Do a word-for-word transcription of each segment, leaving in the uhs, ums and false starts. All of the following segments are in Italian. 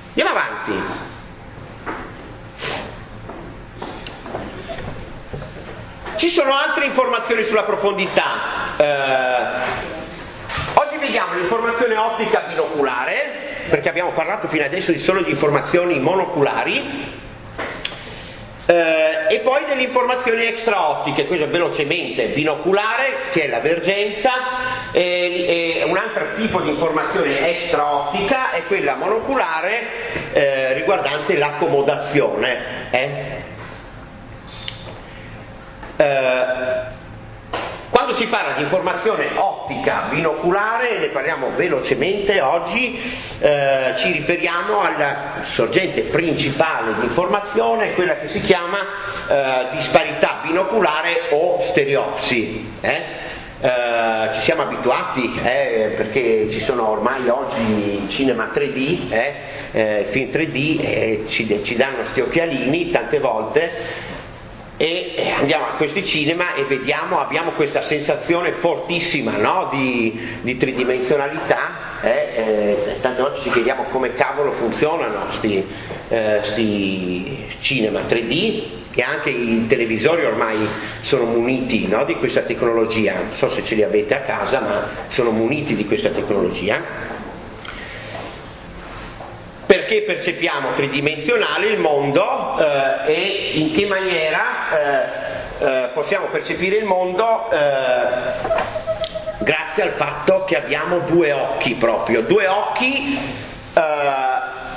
Andiamo avanti. Ci sono altre informazioni sulla profondità. Eh, oggi vediamo l'informazione ottica binoculare, perché abbiamo parlato fino adesso di solo di informazioni monoculari, eh, e poi delle informazioni extraottiche, questo velocemente, binoculare, che è la vergenza, e, e un altro tipo di informazione extraottica è quella monoculare eh, riguardante l'accomodazione. Eh? Eh, quando si parla di informazione ottica binoculare, ne parliamo velocemente oggi, eh, ci riferiamo alla sorgente principale di informazione, quella che si chiama eh, disparità binoculare o stereopsi. Eh? Eh, ci siamo abituati eh, perché ci sono ormai oggi cinema tre D, eh, eh, film tre D, eh, ci, ci danno questi occhialini tante volte. E andiamo a questi cinema e vediamo, abbiamo questa sensazione fortissima, no? di, di tridimensionalità, eh? Eh, tante volte ci chiediamo come cavolo funzionano questi eh, cinema tre D, e anche i televisori ormai sono muniti, no? di questa tecnologia, non so se ce li avete a casa, ma sono muniti di questa tecnologia. Perché percepiamo tridimensionale il mondo eh, e in che maniera eh, eh, possiamo percepire il mondo eh, grazie al fatto che abbiamo due occhi proprio, due occhi eh,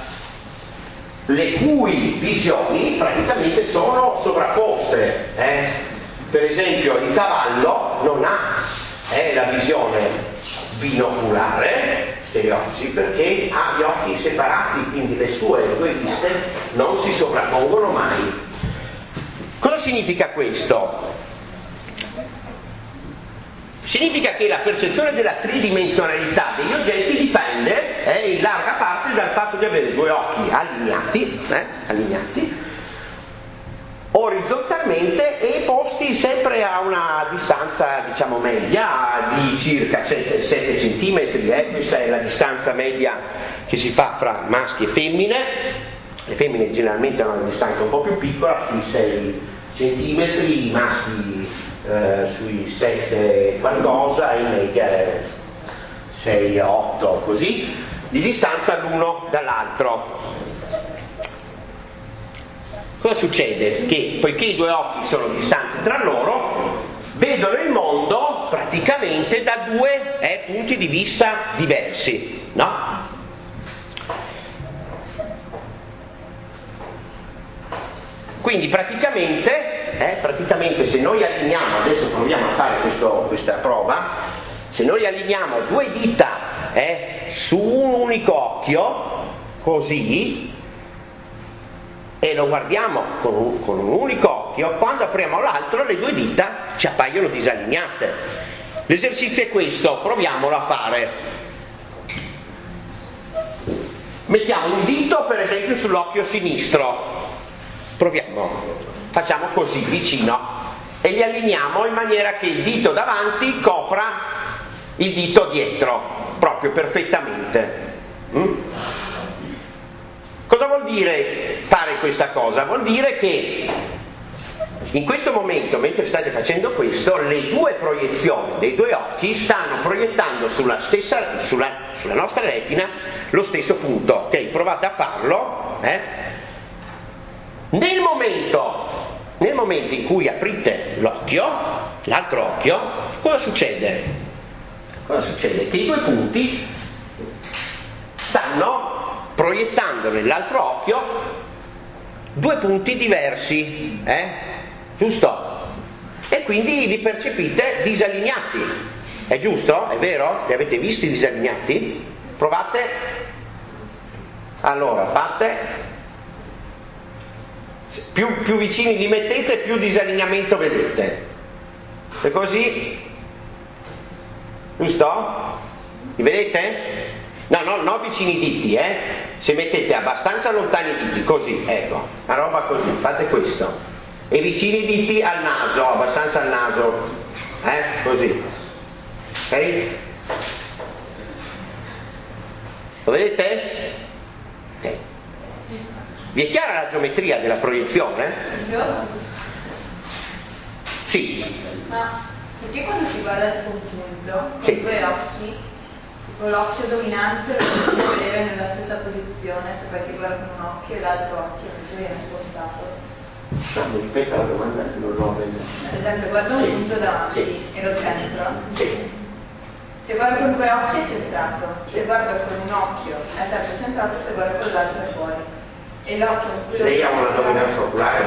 le cui visioni praticamente sono sovrapposte. Eh. Per esempio il cavallo non ha eh, la visione binoculare, stereopsi, perché ha gli occhi separati, quindi le sue le due viste non si sovrappongono mai. Cosa significa questo? Significa che la percezione della tridimensionalità degli oggetti dipende eh, in larga parte dal fatto di avere due occhi allineati, eh, allineati orizzontalmente e posti sempre a una distanza, diciamo, media di circa sette centimetri, eh? Questa è la distanza media che si fa fra maschi e femmine. Le femmine generalmente hanno una distanza un po' più piccola, sui sei centimetri, i maschi eh, sui sette qualcosa, in media sei otto, così, di distanza l'uno dall'altro. Cosa succede? Che poiché i due occhi sono distanti tra loro, vedono il mondo praticamente da due eh, punti di vista diversi, no? Quindi praticamente, eh, praticamente se noi allineiamo, adesso proviamo a fare questo, questa prova, se noi allineiamo due dita eh, su un unico occhio, così, e lo guardiamo con un, con un unico occhio, quando apriamo l'altro le due dita ci appaiono disallineate. L'esercizio è questo, proviamolo a fare. Mettiamo un dito per esempio sull'occhio sinistro, proviamo, facciamo così vicino e li allineiamo in maniera che il dito davanti copra il dito dietro, proprio perfettamente. Mm? Cosa vuol dire fare questa cosa? Vuol dire che in questo momento, mentre state facendo questo, le due proiezioni dei due occhi stanno proiettando sulla, stessa, sulla, sulla nostra retina lo stesso punto. Ok, provate a farlo. Eh? Nel momento, nel momento in cui aprite l'occhio, l'altro occhio, cosa succede? Cosa succede? Che i due punti stanno proiettando nell'altro occhio due punti diversi, eh? Giusto? E quindi li percepite disallineati. È giusto? È vero? Li avete visti disallineati? Provate? Allora, fate. Più, più vicini li mettete, più disallineamento vedete. E così? Giusto? Li vedete? No, no, non vicini i diti, eh? Se mettete abbastanza lontani i diti, così, ecco, una roba così, fate questo. E vicini i diti al naso, abbastanza al naso, eh? Così. Ok? Lo vedete? Ok. Vi è chiara la geometria della proiezione? Sì. Ma perché quando si guarda da un punto, con sì. due occhi, tipo l'occhio dominante lo possiamo vedere nella stessa posizione, se poi si guarda con un occhio e l'altro occhio se viene spostato? No, ripeta la domanda che non ho venuto. Ad esempio, guardo un sì. punto davanti sì. e lo centro. Sì. Se guardo con due occhi è centrato, se guardo con un occhio è sempre centrato, se guardo con l'altro è fuori. E l'occhio in cui lei ha una dominanza oculare?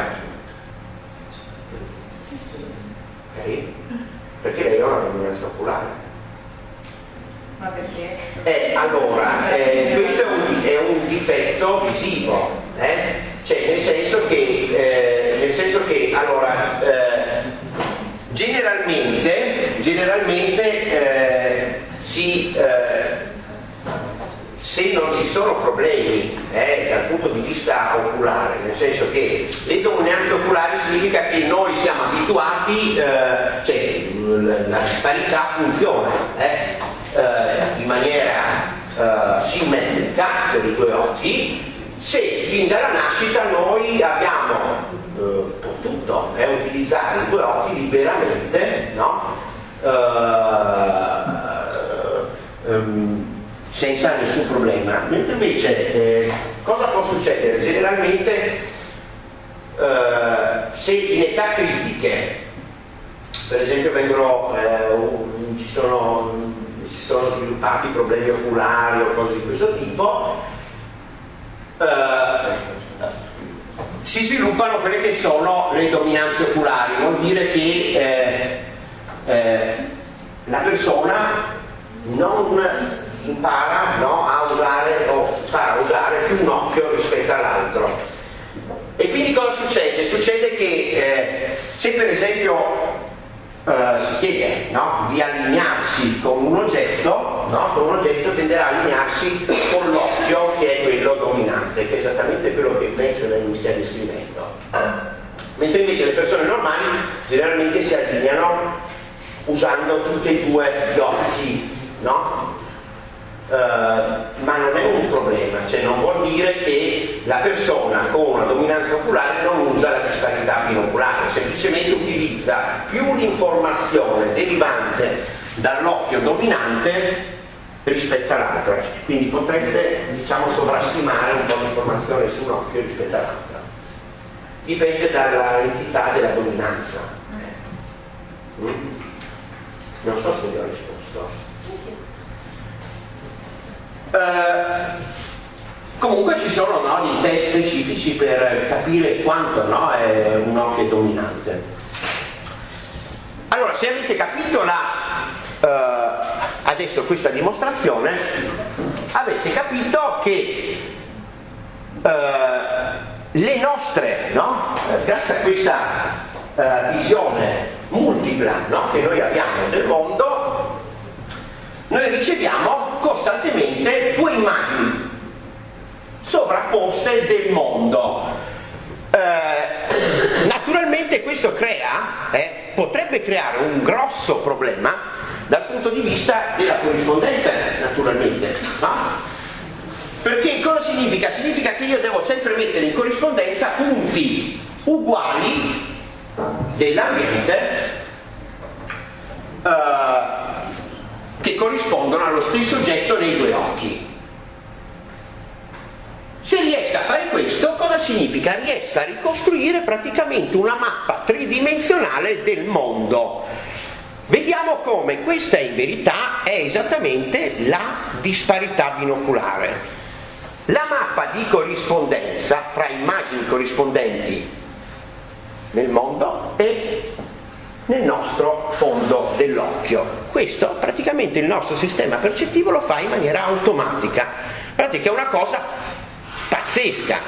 Ok? Perché lei ha una dominanza oculare? Ma perché? Eh, allora, eh, questo è un, è un difetto visivo, eh? Cioè nel senso che, eh, nel senso che allora, eh, generalmente, generalmente eh, si, eh, se non ci sono problemi eh, dal punto di vista oculare, nel senso che le dominanze oculari significa che noi siamo abituati, eh, cioè la disparità funziona eh, eh, in maniera eh, simmetrica per i due occhi. Se fin dalla nascita noi abbiamo eh, potuto eh, utilizzare i due occhi liberamente, no? eh, ehm, senza nessun problema, mentre invece eh, cosa può succedere? Generalmente eh, se in età critiche, per esempio vengono, eh, un, ci, sono, si sono sviluppati problemi oculari o cose di questo tipo, Uh, si sviluppano quelle che sono le dominanze oculari, vuol dire che eh, eh, la persona non impara no, a usare o impara a usare più un occhio rispetto all'altro. E quindi cosa succede? Succede che eh, se per esempio Uh, si chiede no, di allinearsi con un oggetto, no, con un oggetto tenderà a allinearsi con l'occhio che è quello dominante, che è esattamente quello che penso lei mi stia descrivendo. Mentre invece le persone normali generalmente si allineano usando tutti e due gli occhi, no? Uh, ma non è un problema, cioè non vuol dire che la persona con una dominanza oculare non usa la disparità binoculare, semplicemente utilizza più l'informazione derivante dall'occhio dominante rispetto all'altro, quindi potrebbe diciamo sovrastimare un po' di informazione su un occhio rispetto all'altro, dipende dalla entità della dominanza. mm? Non so se vi ho risposto. Uh, comunque ci sono no, dei test specifici per capire quanto no, è un occhio dominante. Allora, se avete capito la, uh, adesso questa dimostrazione, avete capito che uh, le nostre, no, grazie a questa uh, visione multipla no, che noi abbiamo del mondo, noi riceviamo costantemente due immagini sovrapposte del mondo. Eh, naturalmente questo crea, eh, potrebbe creare un grosso problema dal punto di vista della corrispondenza, naturalmente. No? Perché cosa significa? Significa che io devo sempre mettere in corrispondenza punti uguali dell'ambiente eh, che corrispondono allo stesso oggetto nei due occhi. Se riesco a fare questo, cosa significa? Riesco a ricostruire praticamente una mappa tridimensionale del mondo. Vediamo come questa in verità è esattamente la disparità binoculare. La mappa di corrispondenza fra immagini corrispondenti nel mondo e nel nostro fondo dell'occhio. Questo praticamente il nostro sistema percettivo lo fa in maniera automatica. Guardate che è una cosa pazzesca.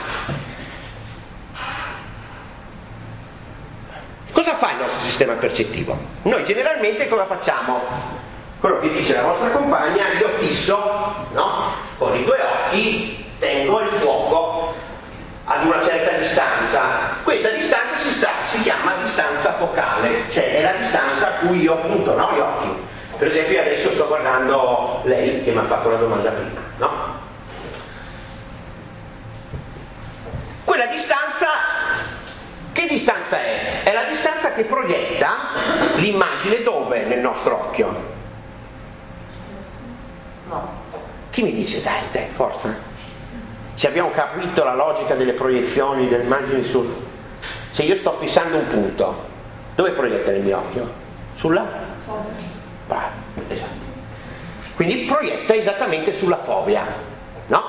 Cosa fa il nostro sistema percettivo? Noi generalmente cosa facciamo? Quello che dice la vostra compagna, io fisso, no? Con i due occhi tengo il fuoco ad una certa distanza. Questa distanza si, sta, si chiama distanza focale, cioè è la distanza a cui io punto no, gli occhi. Per esempio adesso sto guardando lei che mi ha fatto la domanda prima, no? quella distanza, che distanza è? È la distanza che proietta l'immagine dove nel nostro occhio? No. Chi mi dice? Dai, dai, forza. Ci abbiamo capito la logica delle proiezioni, delle immagini sul... Se io sto fissando un punto, dove proietta il mio occhio? Sulla? Bravo, esatto. Quindi proietta esattamente sulla fovea, no?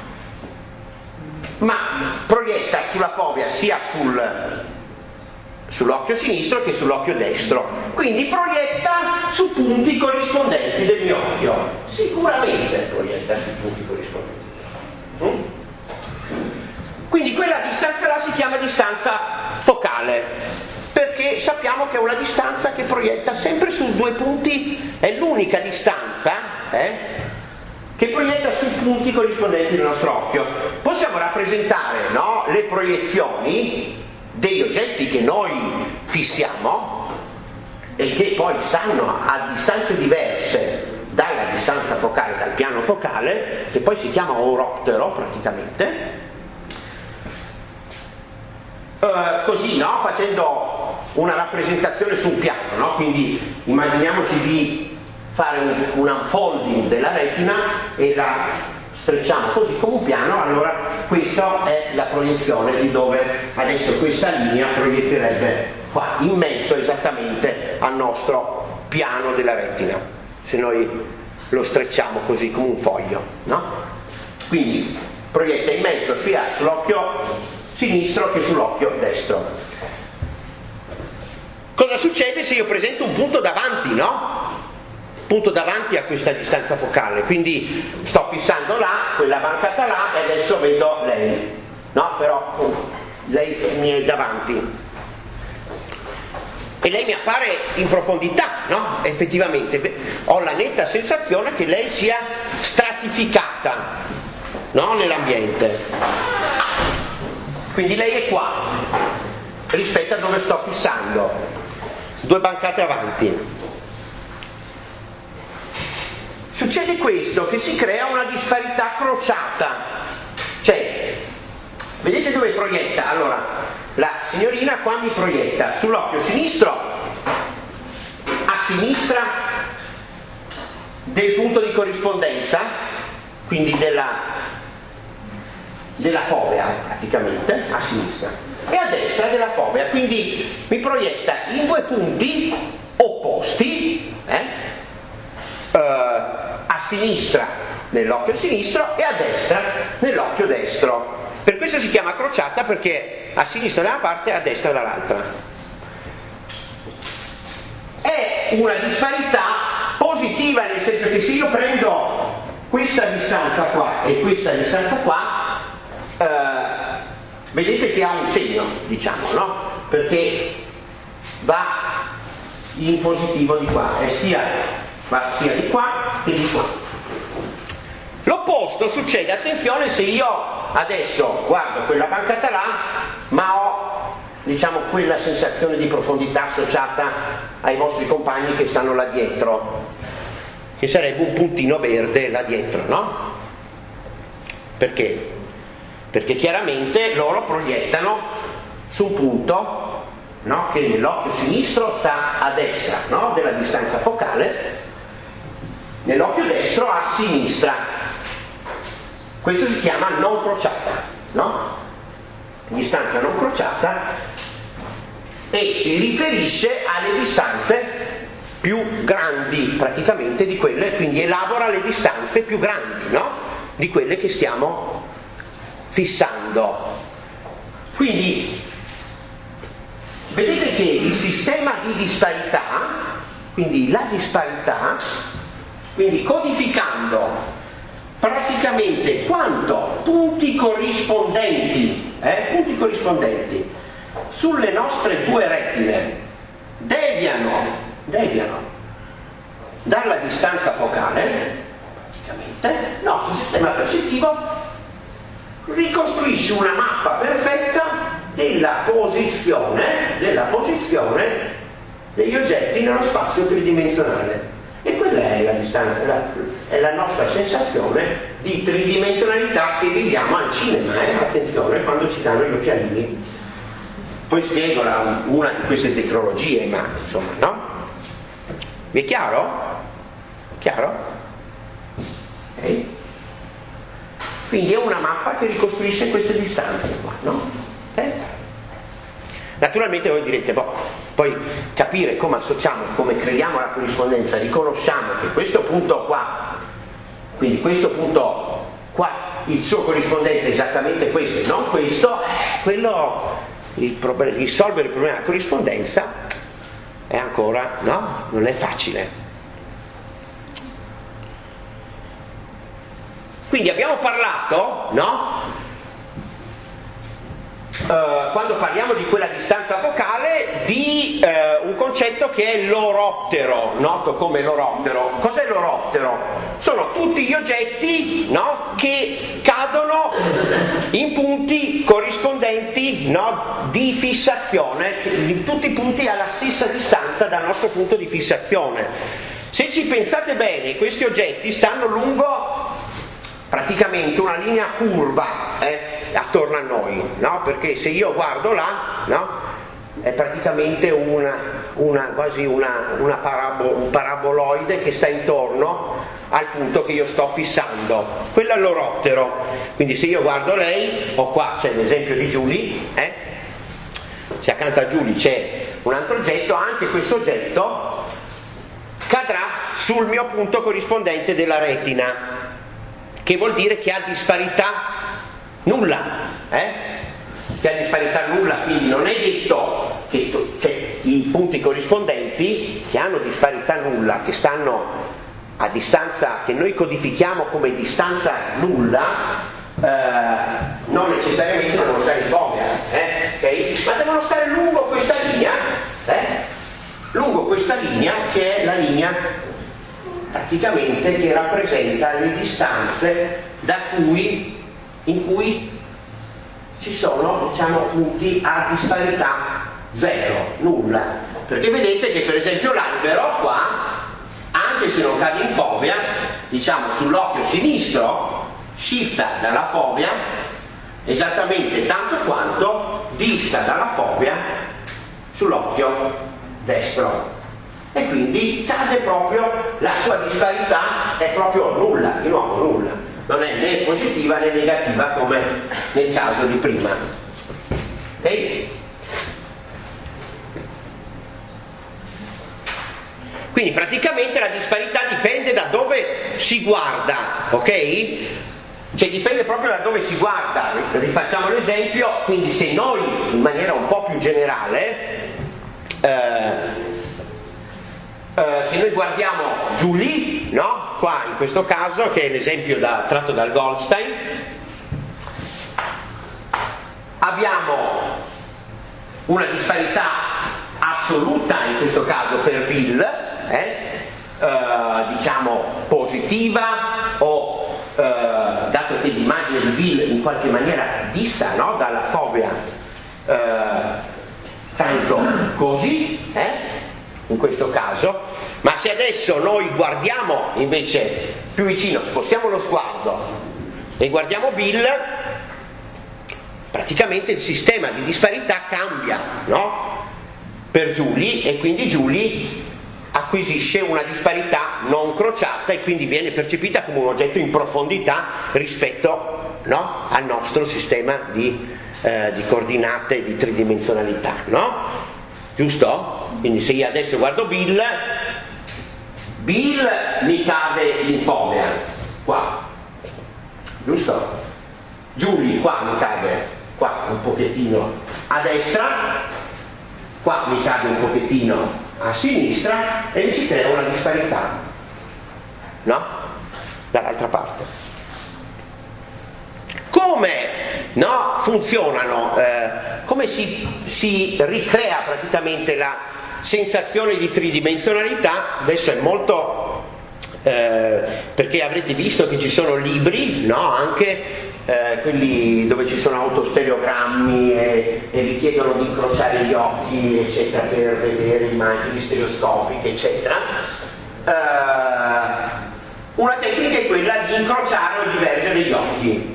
Ma proietta sulla fovea sia sul, sull'occhio sinistro che sull'occhio destro. Quindi proietta su punti corrispondenti del mio occhio. Sicuramente proietta su punti corrispondenti. Mm? Quindi quella distanza là si chiama distanza focale, perché sappiamo che è una distanza che proietta sempre su due punti, è l'unica distanza eh, che proietta su punti corrispondenti del nostro occhio. Possiamo rappresentare, no, le proiezioni degli oggetti che noi fissiamo e che poi stanno a distanze diverse dalla distanza focale, dal piano focale, che poi si chiama oroptero praticamente. Uh, così, no? Facendo una rappresentazione su un piano, no? Quindi immaginiamoci di fare un, un unfolding della retina e la strecciamo così come un piano, allora questa è la proiezione di dove adesso questa linea proietterebbe qua, in mezzo esattamente al nostro piano della retina, se noi lo strecciamo così come un foglio, no? Quindi proietta in mezzo sia sull'occhio sinistro che sull'occhio destro. Cosa succede se io presento un punto davanti, no? Punto davanti a questa distanza focale, quindi sto fissando là, quella bancata là e adesso vedo lei, no? Però uh, lei mi è davanti e lei mi appare in profondità, no? Effettivamente ho la netta sensazione che lei sia stratificata, no? Nell'ambiente. Quindi lei è qua, rispetto a dove sto fissando, due bancate avanti. Succede questo, che si crea una disparità crociata. Cioè, vedete dove proietta? Allora, la signorina qua mi proietta sull'occhio sinistro, a sinistra del punto di corrispondenza, quindi della... della fovea praticamente, a sinistra, e a destra della fovea, quindi mi proietta in due punti opposti, eh, eh, a sinistra nell'occhio sinistro e a destra nell'occhio destro. Per questo si chiama crociata, perché a sinistra da una parte e a destra dall'altra. È una disparità positiva, nel senso che se io prendo questa distanza qua e questa distanza qua, Uh, vedete che ha un segno, diciamo, no? Perché va in positivo di qua, e sia, va sia di qua che di qua. L'opposto succede, attenzione, se io adesso guardo quella bancata là, ma ho, diciamo, quella sensazione di profondità associata ai vostri compagni che stanno là dietro, che sarebbe un puntino verde là dietro, no? Perché? Perché chiaramente loro proiettano su un punto, no, che nell'occhio sinistro sta a destra, no, della distanza focale, nell'occhio destro a sinistra. Questo si chiama non crociata, no? Distanza non crociata, e si riferisce alle distanze più grandi praticamente di quelle, quindi elabora le distanze più grandi, no? Di quelle che stiamo fissando. Quindi vedete che il sistema di disparità, quindi la disparità, quindi codificando praticamente quanto punti corrispondenti, eh, punti corrispondenti sulle nostre due retine deviano, deviano dalla distanza focale, praticamente il nostro sistema percettivo ricostruisce una mappa perfetta della posizione, della posizione degli oggetti nello spazio tridimensionale. E quella è la distanza, è la, è la nostra sensazione di tridimensionalità che viviamo al cinema, eh? Attenzione quando ci danno gli occhialini. Poi spiego la, una di queste tecnologie, ma insomma, no? Vi è chiaro? Chiaro? Okay. Quindi è una mappa che ricostruisce queste distanze qua, no? Eh? Naturalmente voi direte, boh, poi capire come associamo, come creiamo la corrispondenza, riconosciamo che questo punto qua, quindi questo punto qua, il suo corrispondente è esattamente questo e non questo, quello, il problem- risolvere il problema della corrispondenza è ancora, no? Non è facile. Quindi abbiamo parlato, no? Uh, quando parliamo di quella distanza focale, di uh, un concetto che è l'orottero, noto come l'orottero. Cos'è l'orottero? Sono tutti gli oggetti, no? Che cadono in punti corrispondenti, no? Di fissazione, in tutti i punti alla stessa distanza dal nostro punto di fissazione. Se ci pensate bene, questi oggetti stanno lungo praticamente una linea curva eh, attorno a noi, no? Perché se io guardo là, no? È praticamente una, una, quasi una, una parabo, un paraboloide che sta intorno al punto che io sto fissando. Quello è l'orottero. Quindi se io guardo lei, o qua c'è l'esempio di Julie, eh? Se accanto a Julie c'è un altro oggetto, anche questo oggetto cadrà sul mio punto corrispondente della retina, che vuol dire che ha disparità nulla, eh? Che ha disparità nulla, quindi non è detto che to- cioè, i punti corrispondenti che hanno disparità nulla, che stanno a distanza, che noi codifichiamo come distanza nulla, eh, non necessariamente devono stare in fobia, eh? Okay? Ma devono stare lungo questa linea, eh? lungo questa linea che è la linea praticamente che rappresenta le distanze da cui, in cui ci sono, diciamo, punti a disparità zero, nulla. Perché vedete che per esempio l'albero qua, anche se non cade in fovea, diciamo sull'occhio sinistro scifta dalla fovea esattamente tanto quanto dista dalla fovea sull'occhio destro. E quindi cade proprio, la sua disparità è proprio nulla, di nuovo nulla, non è né positiva né negativa come nel caso di prima. Ok? Quindi praticamente la disparità dipende da dove si guarda, ok? Cioè dipende proprio da dove si guarda. Rifacciamo l'esempio, quindi se noi in maniera un po' più generale eh, Uh, se noi guardiamo Julie, no? Qua in questo caso, che è l'esempio da, tratto dal Goldstein, abbiamo una disparità assoluta in questo caso per Bill, eh? uh, diciamo positiva o uh, dato che l'immagine di Bill in qualche maniera dista, no? Dalla fobia, uh, tanto così, eh? In questo caso, ma se adesso noi guardiamo invece più vicino, spostiamo lo sguardo e guardiamo Bill, praticamente il sistema di disparità cambia, no? Per Julie, e quindi Julie acquisisce una disparità non crociata e quindi viene percepita come un oggetto in profondità rispetto, no? Al nostro sistema di, eh, di coordinate di tridimensionalità, no? Giusto? Quindi se io adesso guardo Bill, Bill mi cade in fovea, qua, giusto? Julie qua mi cade, qua un pochettino a destra, qua mi cade un pochettino a sinistra e si crea una disparità, no? Dall'altra parte. Come, no, funzionano, eh, come si, si ricrea praticamente la sensazione di tridimensionalità? Adesso è molto, eh, perché avrete visto che ci sono libri, no, anche eh, quelli dove ci sono autostereogrammi e, e vi chiedono di incrociare gli occhi, eccetera, per vedere immagini stereoscopiche, eccetera. Eh, Una tecnica è quella di incrociare o divergere gli occhi,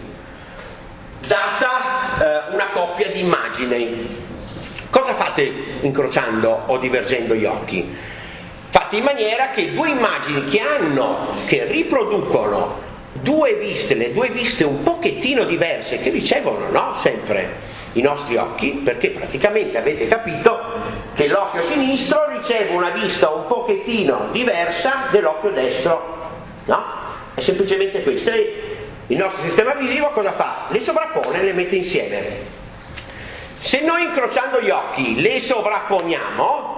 data eh, una coppia di immagini. Cosa fate incrociando o divergendo gli occhi? Fate in maniera che due immagini che hanno, che riproducono due viste, le due viste un pochettino diverse, che ricevono, no? Sempre i nostri occhi, perché praticamente avete capito che l'occhio sinistro riceve una vista un pochettino diversa dell'occhio destro, no? È semplicemente questo. E il nostro sistema visivo cosa fa? Le sovrappone, le mette insieme. Se noi incrociando gli occhi le sovrapponiamo,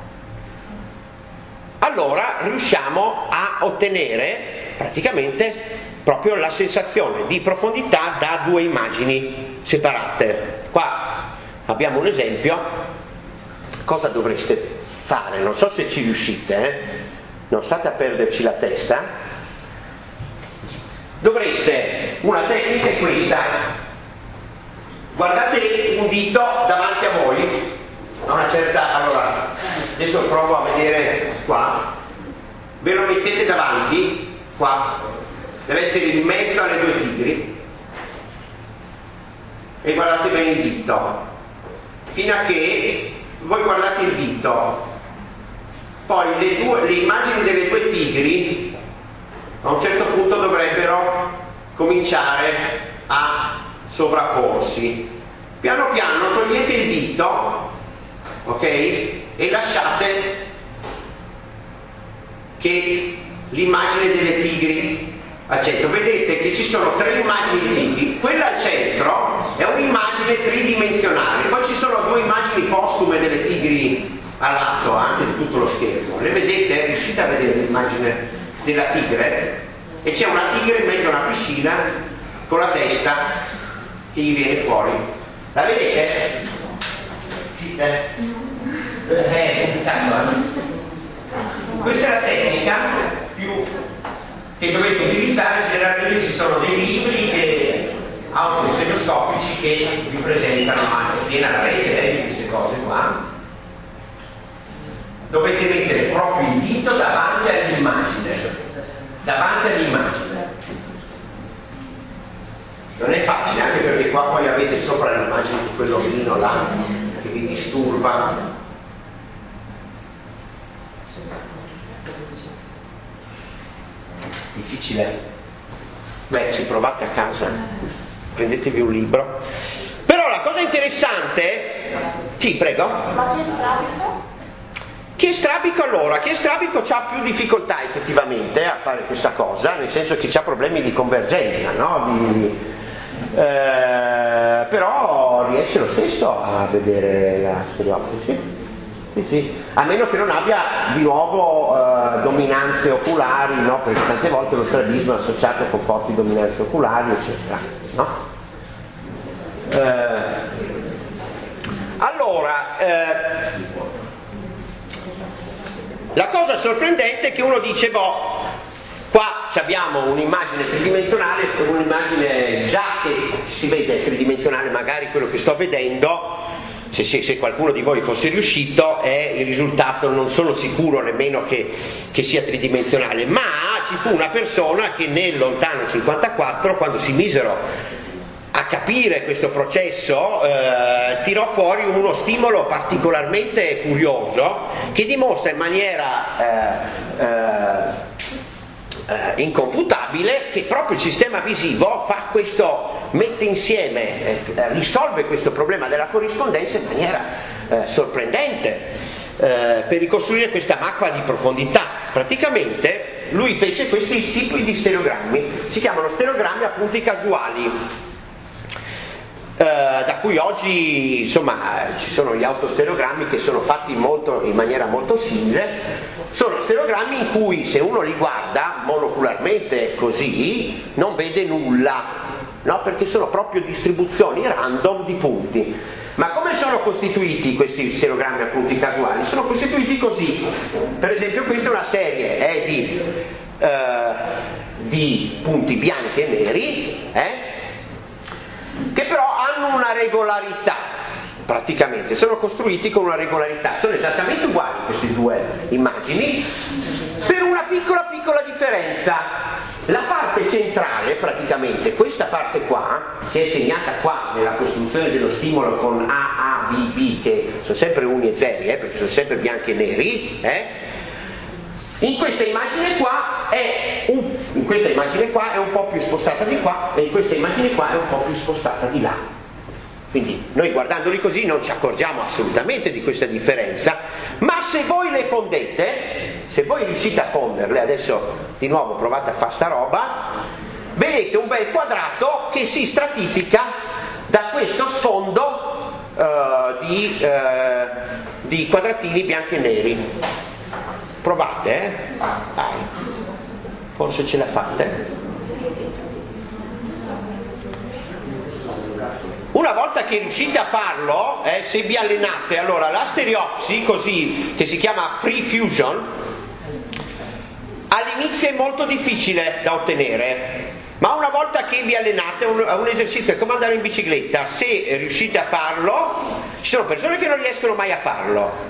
allora riusciamo a ottenere praticamente proprio la sensazione di profondità da due immagini separate. Qua abbiamo un esempio. Cosa dovreste fare? Non so se ci riuscite, eh? Non state a perderci la testa. Dovreste, una tecnica è questa: guardate un dito davanti a voi, a una certa, allora, adesso provo a vedere qua, ve lo mettete davanti, qua, deve essere in mezzo alle due tigri, e guardate bene il dito, fino a che voi guardate il dito, poi le, due, le immagini delle due tigri a un certo punto dovrebbero cominciare a sovrapporsi. Piano piano togliete il dito, ok? E lasciate che l'immagine delle tigri al centro. Vedete che ci sono tre immagini tigri. Quella al centro è un'immagine tridimensionale, poi ci sono due immagini postume delle tigri a lato anche di tutto lo schermo. Le vedete? Riuscite a vedere l'immagine della tigre? E c'è una tigre in mezzo a una piscina con la testa che gli viene fuori. La vedete? Sì, eh. Eh, questa è la tecnica più che dovete utilizzare. Generalmente ci sono dei libri e autostereoscopici che vi presentano anche piena la rete eh, di queste cose qua. Dovete mettere proprio il dito davanti all'immagine, davanti all'immagine. Non è facile, anche perché qua poi avete sopra l'immagine di quell'ovino là che vi disturba. Difficile. Beh, ci provate a casa, prendetevi un libro. Però la cosa interessante, sì, prego. Ma chi è strabico? Chi è strabico allora? Chi è strabico ha più difficoltà effettivamente a fare questa cosa, nel senso che ha problemi di convergenza, no? Di, eh, però riesce lo stesso a vedere la stereopsi, sì. Sì, sì. A meno che non abbia di nuovo eh, dominanze oculari, no? Perché tante volte lo strabismo è associato con forti dominanze oculari, eccetera, no? Eh, allora, eh, la cosa sorprendente è che uno dice, boh, qua abbiamo un'immagine tridimensionale, un'immagine già che si vede tridimensionale, magari quello che sto vedendo, se, se, se qualcuno di voi fosse riuscito, è il risultato, non sono sicuro nemmeno che, che sia tridimensionale, ma ci fu una persona che nel lontano cinquantaquattro, quando si misero a capire questo processo, eh, tirò fuori uno stimolo particolarmente curioso che dimostra in maniera eh, eh, eh, inconfutabile che proprio il sistema visivo fa questo, mette insieme, eh, risolve questo problema della corrispondenza in maniera eh, sorprendente eh, per ricostruire questa mappa di profondità. Praticamente lui fece questi tipi di stereogrammi, si chiamano stereogrammi a punti casuali. Uh, da cui oggi insomma ci sono gli autostereogrammi che sono fatti molto, in maniera molto simile. Sono stereogrammi in cui se uno li guarda monocularmente così non vede nulla, no? Perché sono proprio distribuzioni random di punti. Ma come sono costituiti questi stereogrammi a punti casuali? Sono costituiti così. Per esempio questa è una serie eh, di, uh, di punti bianchi e neri, eh? che però hanno una regolarità, praticamente, sono costruiti con una regolarità, sono esattamente uguali queste due immagini, per una piccola piccola differenza. La parte centrale, praticamente, questa parte qua, che è segnata qua nella costruzione dello stimolo con A, A, B, B, che sono sempre uni e zeri, eh, perché sono sempre bianchi e neri, eh, in questa immagine qua è un, in questa immagine qua è un po' più spostata di qua e in questa immagine qua è un po' più spostata di là. Quindi noi guardandoli così non ci accorgiamo assolutamente di questa differenza, ma se voi le fondete, se voi riuscite a fonderle, adesso di nuovo provate a fare sta roba, vedete un bel quadrato che si stratifica da questo sfondo uh, di, uh, di quadratini bianchi e neri. Provate, eh? Dai, forse ce la fate. Una volta che riuscite a farlo, eh, se vi allenate, allora la stereopsi, così, che si chiama free fusion, all'inizio è molto difficile da ottenere, ma una volta che vi allenate, è un, un esercizio, è come andare in bicicletta, se riuscite a farlo, ci sono persone che non riescono mai a farlo.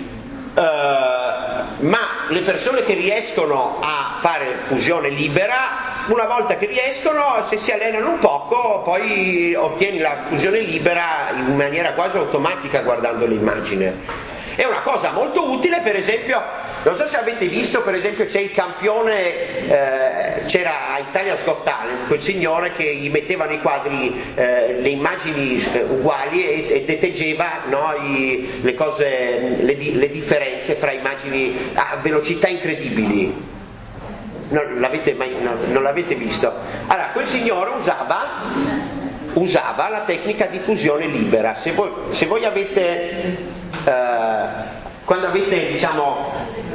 Uh, ma le persone che riescono a fare fusione libera, una volta che riescono, se si allenano un poco, poi ottieni la fusione libera in maniera quasi automatica guardando l'immagine. È una cosa molto utile, per esempio, non so se avete visto, per esempio c'è il campione, eh, c'era a Italia's Got Talent, quel signore che gli mettevano i quadri, eh, le immagini uguali e, e deteggeva, no, i, le cose, le, le differenze fra immagini a velocità incredibili. Non l'avete mai, no, non l'avete visto? Allora, quel signore usava, usava la tecnica di fusione libera. Se voi, se voi avete... Uh, quando avete, diciamo,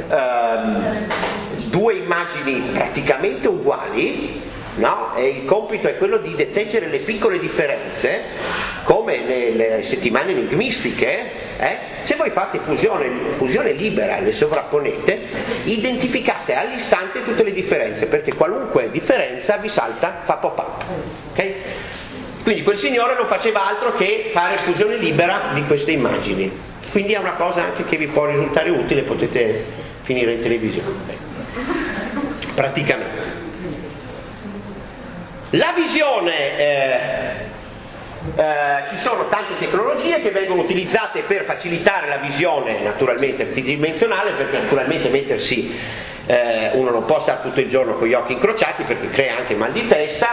uh, due immagini praticamente uguali, no? E il compito è quello di deteggere le piccole differenze, come le, le settimane enigmistiche, eh? Se voi fate fusione, fusione libera e le sovrapponete, identificate all'istante tutte le differenze, perché qualunque differenza vi salta, fa pop-up. Okay? Quindi quel signore non faceva altro che fare fusione libera di queste immagini. Quindi è una cosa anche che vi può risultare utile, potete finire in televisione. Praticamente. La visione, eh, eh, ci sono tante tecnologie che vengono utilizzate per facilitare la visione naturalmente tridimensionale, perché naturalmente mettersi, eh, uno non può stare tutto il giorno con gli occhi incrociati perché crea anche mal di testa.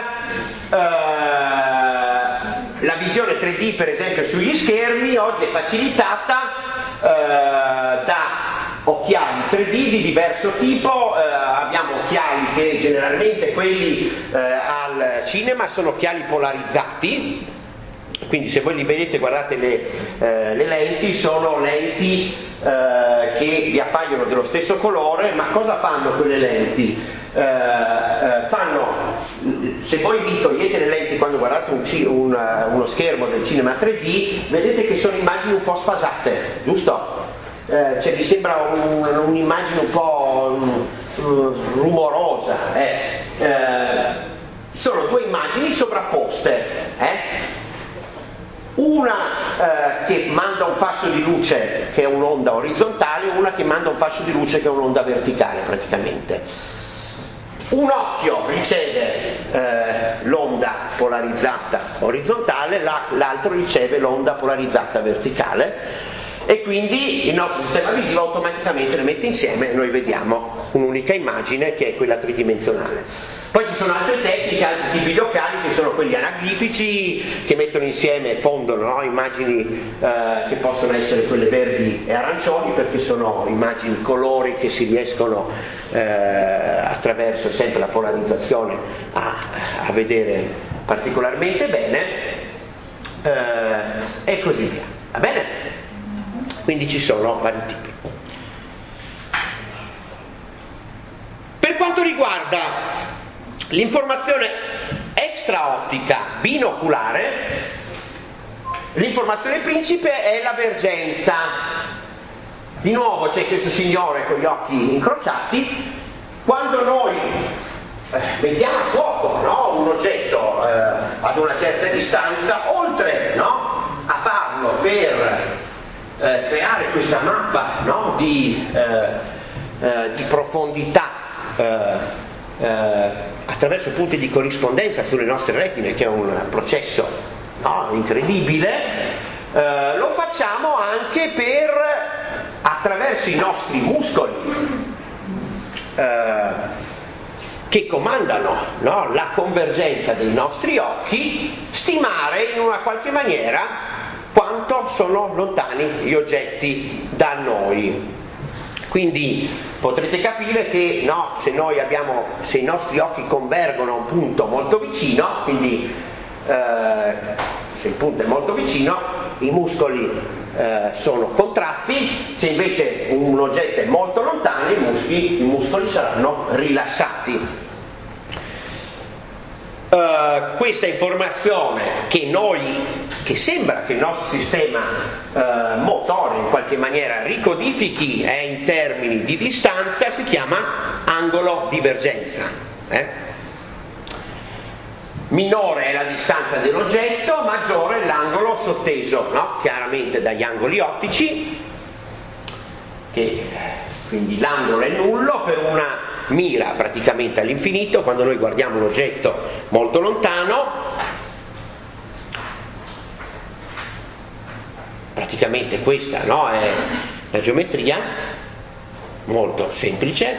Eh, La visione tre D, per esempio, sugli schermi oggi è facilitata eh, da occhiali tre D di diverso tipo. Eh, abbiamo occhiali che generalmente quelli eh, al cinema sono occhiali polarizzati, quindi se voi li vedete, guardate le, eh, le lenti, sono lenti eh, che vi appaiono dello stesso colore, ma cosa fanno quelle lenti? Eh, eh, fanno, se voi vi togliete le lenti quando guardate un, un, uno schermo del cinema tre D, vedete che sono immagini un po' sfasate, giusto? Eh, cioè vi sembra un, un'immagine un po' um, rumorosa, eh. Eh, sono due immagini sovrapposte, eh? Una eh, che manda un fascio di luce che è un'onda orizzontale, una che manda un fascio di luce che è un'onda verticale praticamente. Un occhio riceve eh, l'onda polarizzata orizzontale, la, l'altro riceve l'onda polarizzata verticale, e quindi il nostro sistema visivo automaticamente le mette insieme e noi vediamo un'unica immagine che è quella tridimensionale. Poi ci sono altre tecniche, altri tipi di occhiali, che sono quelli anaglifici, che mettono insieme, fondono, no? Immagini eh, che possono essere quelle verdi e arancioni, perché sono immagini, colori che si riescono eh, attraverso sempre la polarizzazione a, a vedere particolarmente bene, eh, e così via. Va bene? Quindi ci sono vari tipi. Per quanto riguarda l'informazione extraottica binoculare, l'informazione principe è la vergenza. Di nuovo c'è questo signore con gli occhi incrociati. Quando noi eh, vediamo a fuoco, no, un oggetto eh, ad una certa distanza, oltre, no, a farlo per eh, creare questa mappa, no, di, eh, eh, di profondità eh, eh, attraverso punti di corrispondenza sulle nostre retine, che è un processo, no, incredibile, eh, lo facciamo anche per, attraverso i nostri muscoli eh, che comandano, no, la convergenza dei nostri occhi, stimare in una qualche maniera quanto sono lontani gli oggetti da noi. Quindi potrete capire che, no, se noi abbiamo, se i nostri occhi convergono a un punto molto vicino, quindi eh, se il punto è molto vicino, i muscoli eh, sono contratti, se invece un oggetto è molto lontano, i muscoli, i muscoli saranno rilassati. Uh, questa informazione che noi, che sembra che il nostro sistema uh, motore in qualche maniera ricodifichi eh, in termini di distanza, si chiama angolo divergenza. Eh? Minore è la distanza dell'oggetto, maggiore è l'angolo sotteso, no? Chiaramente dagli angoli ottici, che quindi l'angolo è nullo per una mira praticamente all'infinito. Quando noi guardiamo un oggetto molto lontano, praticamente questa, no, è la geometria molto semplice,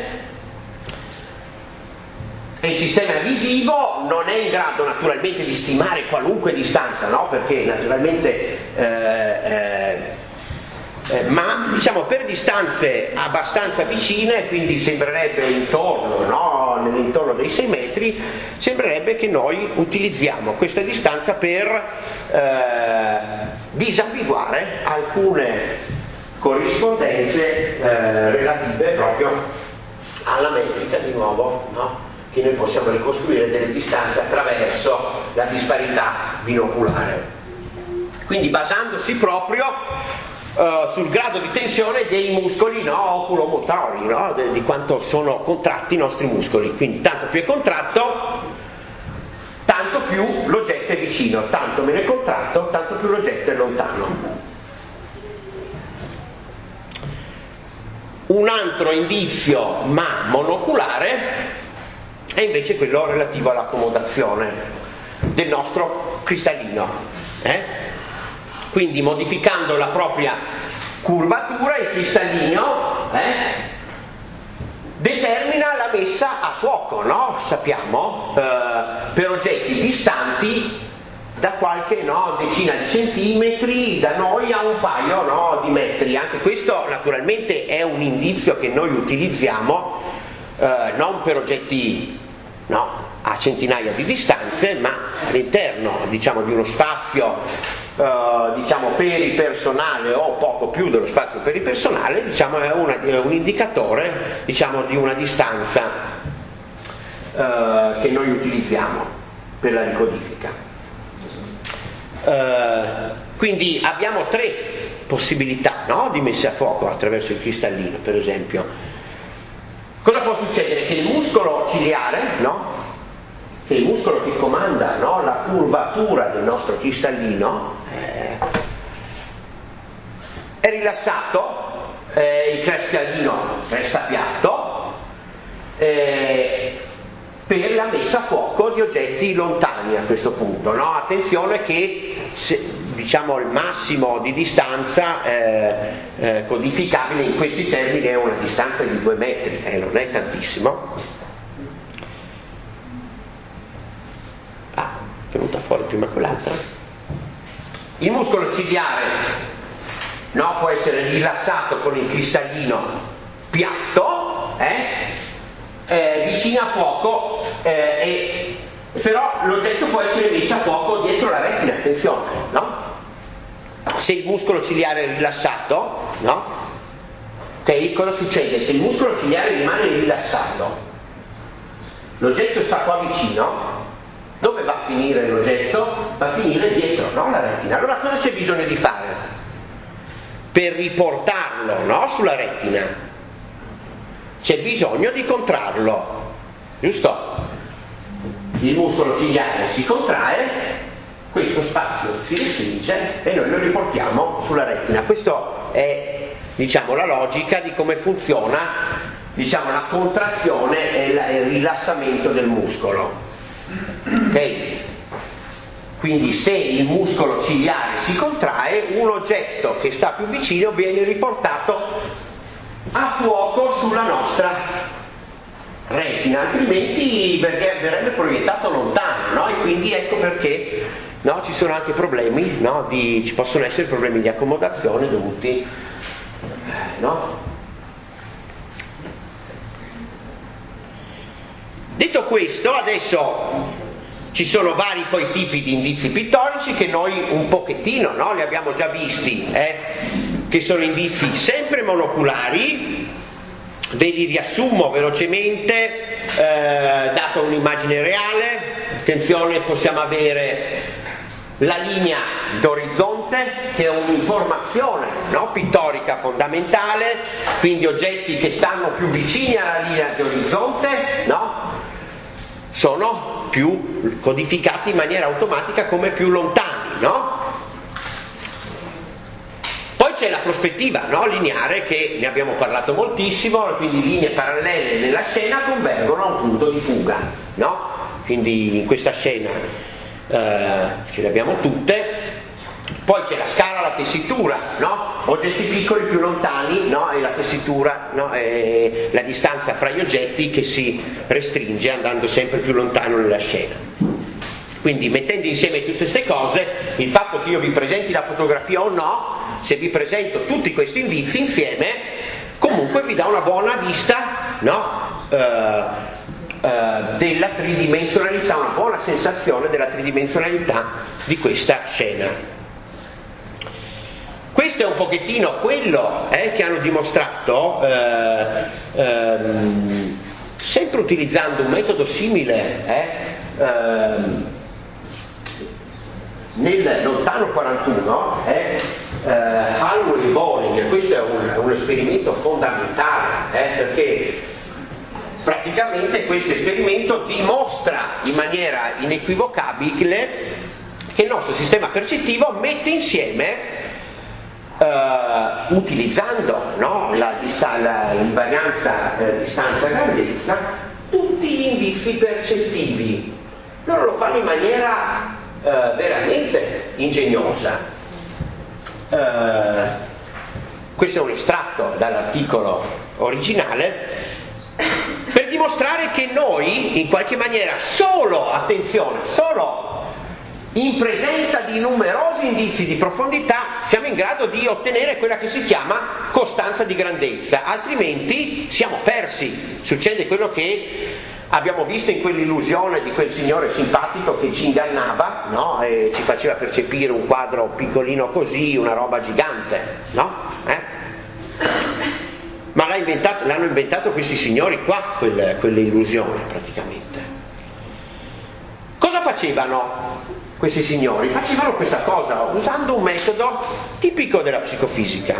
e il sistema visivo non è in grado naturalmente di stimare qualunque distanza, no? Perché naturalmente eh, eh, Eh, ma diciamo per distanze abbastanza vicine, quindi sembrerebbe intorno, no, nell'intorno dei sei metri, sembrerebbe che noi utilizziamo questa distanza per eh, disambiguare alcune corrispondenze eh, relative proprio alla metrica, di nuovo, no? Che noi possiamo ricostruire delle distanze attraverso la disparità binoculare. Quindi basandosi proprio Uh, sul grado di tensione dei muscoli, no, oculomotori, no, de, di quanto sono contratti i nostri muscoli. Quindi tanto più è contratto, tanto più l'oggetto è vicino, tanto meno è contratto, tanto più l'oggetto è lontano. Un altro indizio, ma monoculare, è invece quello relativo all'accomodazione del nostro cristallino. Eh? Quindi modificando la propria curvatura, il cristallino eh, determina la messa a fuoco, no? Sappiamo, eh, per oggetti distanti da qualche, no, decina di centimetri da noi a un paio, no, di metri. Anche questo naturalmente è un indizio che noi utilizziamo eh, non per oggetti, no, a centinaia di distanze, ma all'interno, diciamo, di uno spazio Uh, diciamo peripersonale o poco più dello spazio peripersonale, diciamo, è, una, è un indicatore, diciamo, di una distanza uh, che noi utilizziamo per la ricodifica. Uh, quindi abbiamo tre possibilità, no, di messa a fuoco attraverso il cristallino. Per esempio, cosa può succedere? Che il muscolo ciliare, no? Che il muscolo che comanda, no, la curvatura del nostro cristallino eh, è rilassato, eh, il cristallino resta piatto eh, per la messa a fuoco di oggetti lontani a questo punto, no? Attenzione che se, diciamo, il massimo di distanza eh, eh, codificabile in questi termini è una distanza di due metri, eh, non è tantissimo. Venuta fuori prima quell'altra. Il muscolo ciliare, no, può essere rilassato con il cristallino piatto, eh, eh, vicino a fuoco, eh, e, però l'oggetto può essere messo a fuoco dietro la retina, attenzione, no? Se il muscolo ciliare è rilassato, no? Ok, cosa succede? Se il muscolo ciliare rimane rilassato, l'oggetto sta qua vicino. Dove va a finire l'oggetto? Va a finire dietro, no? La retina. Allora cosa c'è bisogno di fare? Per riportarlo, no, sulla retina c'è bisogno di contrarlo, giusto? Il muscolo ciliare si contrae, questo spazio si restringe e noi lo riportiamo sulla retina. Questa è, diciamo, la logica di come funziona diciamo, la contrazione e la, il rilassamento del muscolo. Ok? Quindi se il muscolo ciliare si contrae, un oggetto che sta più vicino viene riportato a fuoco sulla nostra retina, altrimenti verrebbe proiettato lontano, no? E quindi ecco perché, no, ci sono anche problemi, no? di, ci possono essere problemi di accomodazione dovuti, no? Detto questo, adesso ci sono vari poi tipi di indizi pittorici che noi un pochettino, no, li abbiamo già visti, eh, che sono indizi sempre monoculari. Ve li riassumo velocemente, eh, dato un'immagine reale. Attenzione, possiamo avere la linea d'orizzonte, che è un'informazione, no, pittorica fondamentale, quindi oggetti che stanno più vicini alla linea di orizzonte, no, sono più codificati in maniera automatica come più lontani, no? Poi c'è la prospettiva, no, lineare, che ne abbiamo parlato moltissimo, quindi linee parallele nella scena convergono a un punto di fuga, no? Quindi in questa scena eh, ce le abbiamo tutte. Poi c'è la scala, la tessitura, no? Oggetti piccoli più lontani, no? E la tessitura, no? E la distanza fra gli oggetti che si restringe andando sempre più lontano nella scena. Quindi mettendo insieme tutte queste cose, il fatto che io vi presenti la fotografia o no, se vi presento tutti questi indizi insieme, comunque vi dà una buona vista, no? eh, eh, della tridimensionalità, una buona sensazione della tridimensionalità di questa scena. Questo è un pochettino quello eh, che hanno dimostrato, eh, ehm, sempre utilizzando un metodo simile, eh, ehm, nel lontano quarantuno, eh, eh, Hallward e Boring. Questo è un, un esperimento fondamentale, eh, perché praticamente questo esperimento dimostra in maniera inequivocabile che il nostro sistema percettivo mette insieme, Uh, utilizzando, no, la, la invarianza eh, distanza-grandezza, tutti gli indizi percettivi. Loro lo fanno in maniera uh, veramente ingegnosa. Uh, questo è un estratto dall'articolo originale, per dimostrare che noi, in qualche maniera, solo, attenzione, solo in presenza di numerosi indizi di profondità siamo in grado di ottenere quella che si chiama costanza di grandezza, altrimenti siamo persi. Succede quello che abbiamo visto in quell'illusione di quel signore simpatico che ci ingannava, no? E ci faceva percepire un quadro piccolino così, una roba gigante, no? Eh? Ma l'ha inventato, l'hanno inventato questi signori qua, quelle, quelle illusioni praticamente. Cosa facevano questi signori? Facevano questa cosa usando un metodo tipico della psicofisica.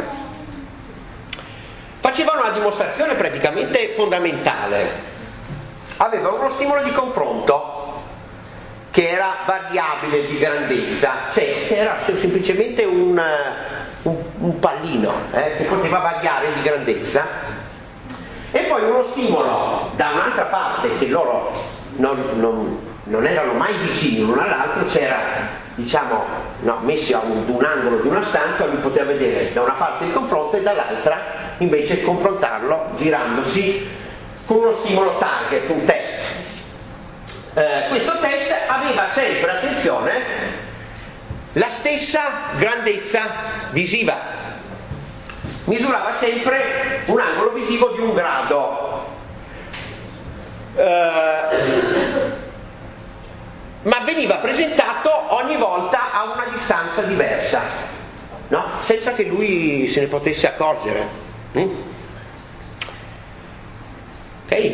Facevano una dimostrazione praticamente fondamentale. Avevano uno stimolo di confronto che era variabile di grandezza, cioè che era semplicemente un, un, un pallino eh, che poteva variare di grandezza, e poi uno stimolo da un'altra parte che loro non, non non erano mai vicini l'uno all'altro, c'era, diciamo, no, messi a un, un angolo di una stanza, lui poteva vedere da una parte il confronto e dall'altra invece confrontarlo girandosi con uno stimolo target, un test. Eh, questo test aveva sempre, attenzione, la stessa grandezza visiva, misurava sempre un angolo visivo di un grado. Eh, ma veniva presentato ogni volta a una distanza diversa, no? Senza che lui se ne potesse accorgere. Mm? Ok?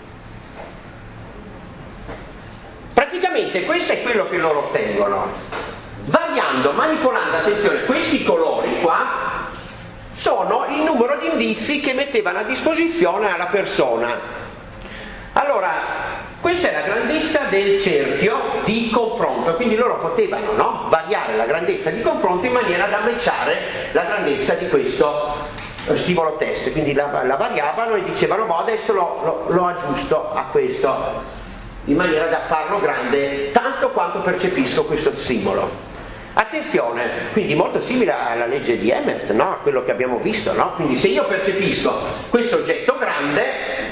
Praticamente questo è quello che loro ottengono. Variando, manipolando, attenzione, questi colori qua sono il numero di indizi che mettevano a disposizione alla persona. Allora, questa è la grandezza del cerchio di confronto, quindi loro potevano, no, variare la grandezza di confronto in maniera da matchare la grandezza di questo stimolo test, quindi la, la variavano e dicevano boh, adesso lo, lo, lo aggiusto a questo, in maniera da farlo grande tanto quanto percepisco questo stimolo. Attenzione, quindi molto simile alla legge di Emmett, no? A quello che abbiamo visto, no? Quindi se io percepisco questo oggetto grande,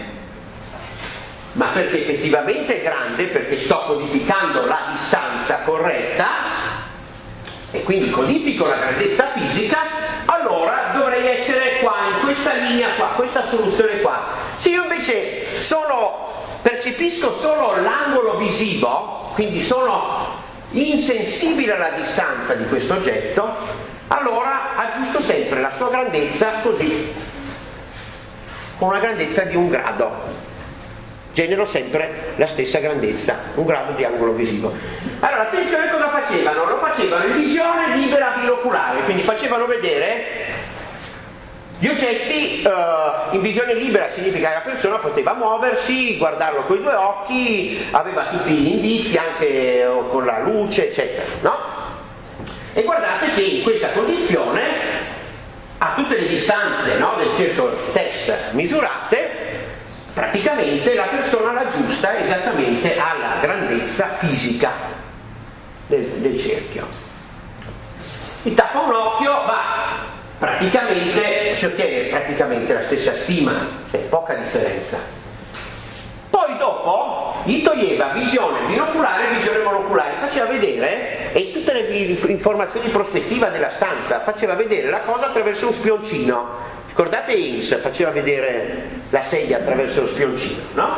ma perché effettivamente è grande, perché sto codificando la distanza corretta e quindi codifico la grandezza fisica, allora dovrei essere qua, in questa linea qua, questa soluzione qua. Se io invece sono, percepisco solo l'angolo visivo, quindi sono insensibile alla distanza di questo oggetto, allora aggiusto sempre la sua grandezza così, con una grandezza di un grado. Genero sempre la stessa grandezza, un grado di angolo visivo. Allora, attenzione cosa facevano? Lo facevano in visione libera binoculare, quindi facevano vedere gli oggetti uh, in visione libera, significa che la persona poteva muoversi, guardarlo con i due occhi, aveva tutti gli indizi, anche uh, con la luce, eccetera, no? E guardate che in questa condizione, a tutte le distanze, no, del cerchio test misurate, praticamente la persona l'aggiusta esattamente alla grandezza fisica del, del cerchio. Mi tappa un occhio, va. Praticamente si ottiene praticamente la stessa stima, c'è poca differenza. Poi dopo gli toglieva visione binoculare e visione monoculare, faceva vedere, e tutte le informazioni di prospettiva della stanza, faceva vedere la cosa attraverso un spioncino. Ricordate Ames faceva vedere la sedia attraverso lo spioncino, no?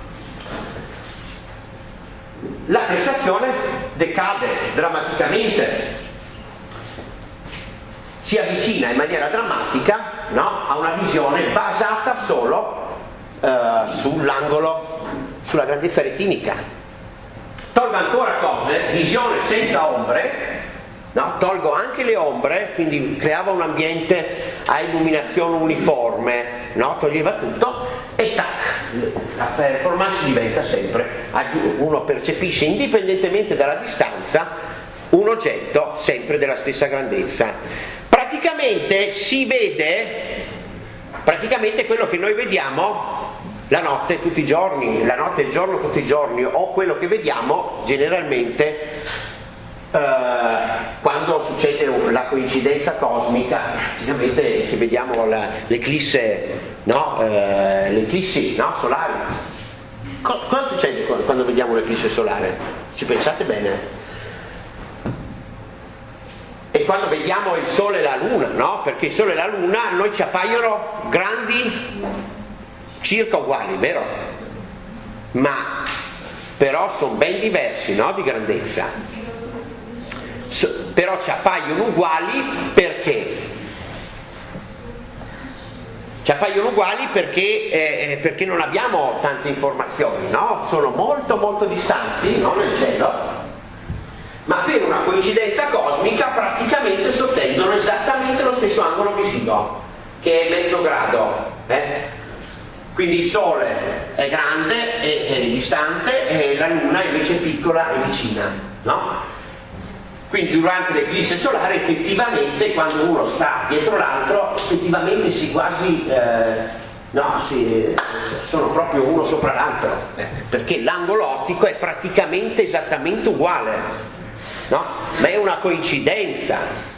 La prestazione decade drammaticamente. Si avvicina in maniera drammatica, no, a una visione basata solo eh, sull'angolo, sulla grandezza retinica. Tolgo ancora cose, visione senza ombre, no, tolgo anche le ombre, quindi creava un ambiente a illuminazione uniforme, no, toglieva tutto e tac, la performance diventa sempre, uno percepisce indipendentemente dalla distanza un oggetto sempre della stessa grandezza. Praticamente si vede, praticamente quello che noi vediamo la notte tutti i giorni, la notte e il giorno tutti i giorni, o quello che vediamo generalmente eh, quando succede la coincidenza cosmica, praticamente che vediamo la, l'eclisse, no? Eh, le eclissi, no? Solari. Co- cosa succede quando vediamo l'eclisse solare? Ci pensate bene? E quando vediamo il Sole e la Luna, no? Perché il Sole e la Luna a noi ci appaiono grandi, circa uguali, vero? Ma però sono ben diversi, no? Di grandezza. So, però ci appaiono uguali perché? Ci appaiono uguali perché, eh, perché non abbiamo tante informazioni, no? Sono molto molto distanti, no? Nel cielo. Ma per una coincidenza cosmica praticamente sottendono esattamente lo stesso angolo visivo, che è mezzo grado. Eh? Quindi il Sole è grande e è distante e la Luna invece è piccola e vicina, no? Quindi durante l'eclisse solare effettivamente, quando uno sta dietro l'altro, effettivamente si quasi, eh, no, si, sono proprio uno sopra l'altro, eh, perché l'angolo ottico è praticamente esattamente uguale. No? Ma è una coincidenza.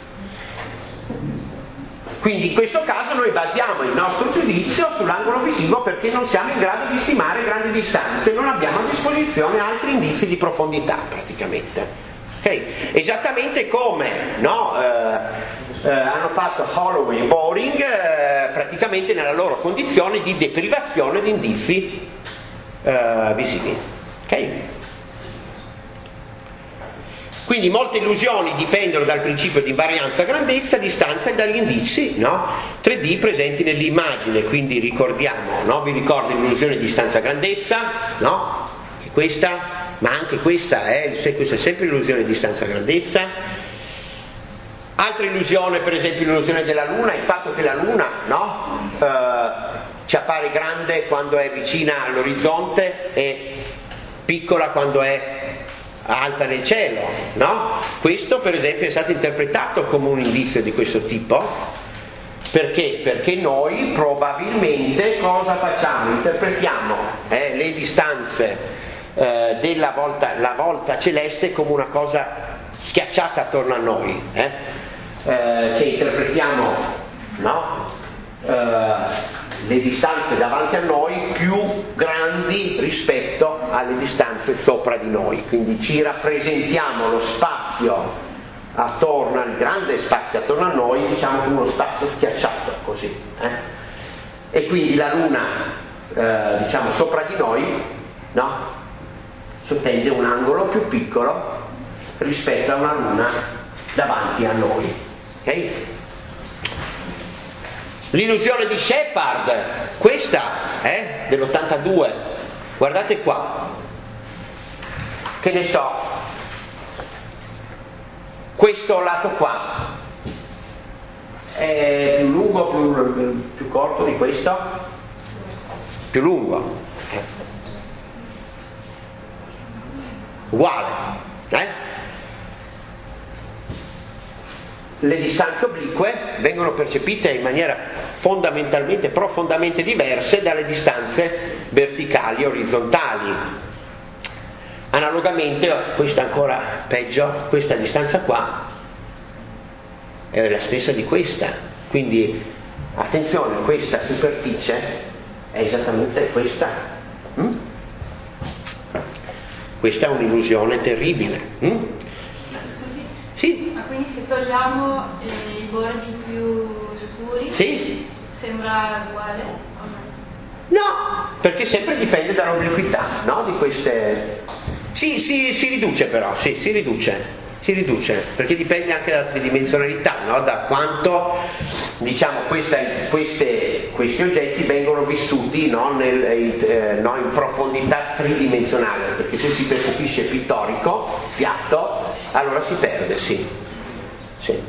Quindi in questo caso noi basiamo il nostro giudizio sull'angolo visivo perché non siamo in grado di stimare grandi distanze, non abbiamo a disposizione altri indizi di profondità praticamente. Okay? Esattamente come, no, eh, eh, hanno fatto Holloway e Boring eh, praticamente nella loro condizione di deprivazione di indizi eh, visivi. Okay? Quindi molte illusioni dipendono dal principio di invarianza grandezza, distanza e dagli indizi, no? tre D presenti nell'immagine, quindi ricordiamo, no? Vi ricordo l'illusione di distanza grandezza, no? Che questa, ma anche questa è, questa è sempre l'illusione di distanza grandezza. Altra illusione, per esempio l'illusione della Luna, il fatto che la Luna, no? Eh, ci appare grande quando è vicina all'orizzonte e piccola quando è alta nel cielo, no? Questo per esempio è stato interpretato come un indizio di questo tipo Perché? Perché noi probabilmente cosa facciamo? Interpretiamo eh, le distanze eh, della volta, la volta celeste come una cosa schiacciata attorno a noi. Eh? Eh, cioè interpretiamo, no? eh, le distanze davanti a noi più grandi rispetto alle distanze sopra di noi. Quindi ci rappresentiamo lo spazio attorno al grande spazio attorno a noi, diciamo come uno spazio schiacciato così eh? E quindi la luna eh, diciamo sopra di noi, no? Sottende un angolo più piccolo rispetto a una luna davanti a noi, ok? L'illusione di Shepard, questa eh, dell'ottantadue, guardate qua, che ne so, questo lato qua è più lungo, più, più corto di questo? Più lungo. Uguale. Eh? Le distanze oblique vengono percepite in maniera fondamentalmente, profondamente diverse dalle distanze verticali e orizzontali. Analogamente, questa ancora peggio, questa distanza qua è la stessa di questa, quindi attenzione, questa superficie è esattamente questa. Mm? Questa è un'illusione terribile. Mm? Scusi? Sì. Ma quindi se togliamo eh, i bordi più scuri, Sì? sembra uguale o no? No, perché sempre dipende dall'obliquità, no? Di queste. Sì, sì, si riduce però, sì, si riduce, si riduce, perché dipende anche dalla tridimensionalità, no? Da quanto, diciamo, questa, queste, questi oggetti vengono vissuti, no? Nel, eh, no? In profondità tridimensionale, perché se si percepisce pittorico, piatto, allora si perde, sì. Sì.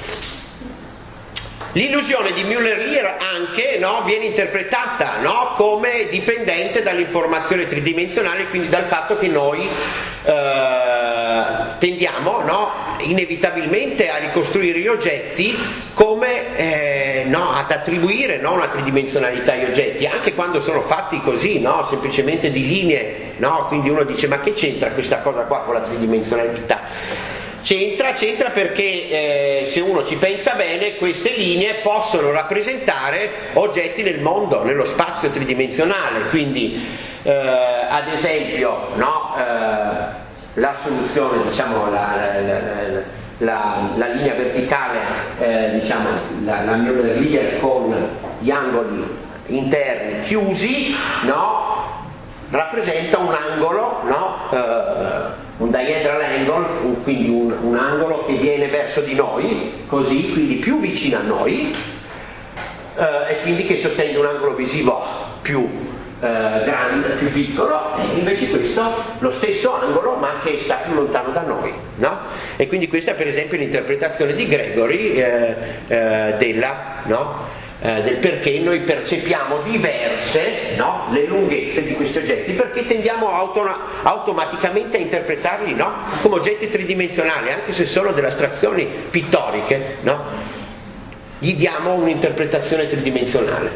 L'illusione di Müller-Lyer anche, no, viene interpretata, no, come dipendente dall'informazione tridimensionale, quindi dal fatto che noi eh, tendiamo, no, inevitabilmente a ricostruire gli oggetti come eh, no, ad attribuire, no, una tridimensionalità agli oggetti, anche quando sono fatti così, no, semplicemente di linee, no, quindi uno dice ma che c'entra questa cosa qua con la tridimensionalità? C'entra, c'entra perché eh, se uno ci pensa bene, queste linee possono rappresentare oggetti nel mondo, nello spazio tridimensionale, quindi eh, ad esempio, no, eh, la soluzione, diciamo, la, la, la, la, la linea verticale, eh, diciamo, la, la Müller-Lyer con gli angoli interni chiusi, no, rappresenta un angolo, no, eh, un diagonal angle, un, quindi un, un angolo che viene verso di noi, così, quindi più vicino a noi, eh, e quindi che sottende un angolo visivo più eh, grande, più piccolo, e invece questo lo stesso angolo ma che sta più lontano da noi, no? E quindi questa è per esempio l'interpretazione di Gregory eh, eh, della, no? Eh, del perché noi percepiamo diverse, no, le lunghezze di questi oggetti, perché tendiamo auto- automaticamente a interpretarli, no, come oggetti tridimensionali, anche se sono delle astrazioni pittoriche, no, gli diamo un'interpretazione tridimensionale.